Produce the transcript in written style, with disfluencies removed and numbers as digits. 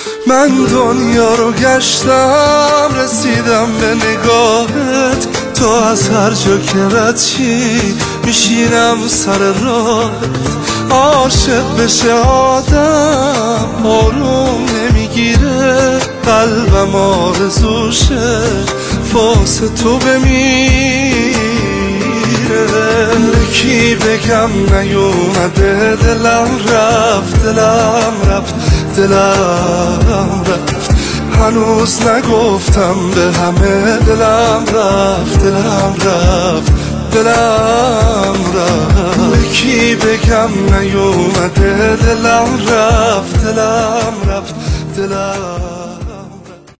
من دنیا رو گشتم رسیدم به نگاهت، تو از هر جا که رد چی میشینم سر راهت. عاشق بشه آدم آروم نمیگیره، قلبم آرزوشه واسه تو بمیره. کی بگم نیومده، دلم رفت دلم رفت دلم رفت، هنوز نگفتم به همه دلم رفت دلم رفت دلم رفت. کی بگم نیومده، دلم رفت دلم رفت دلم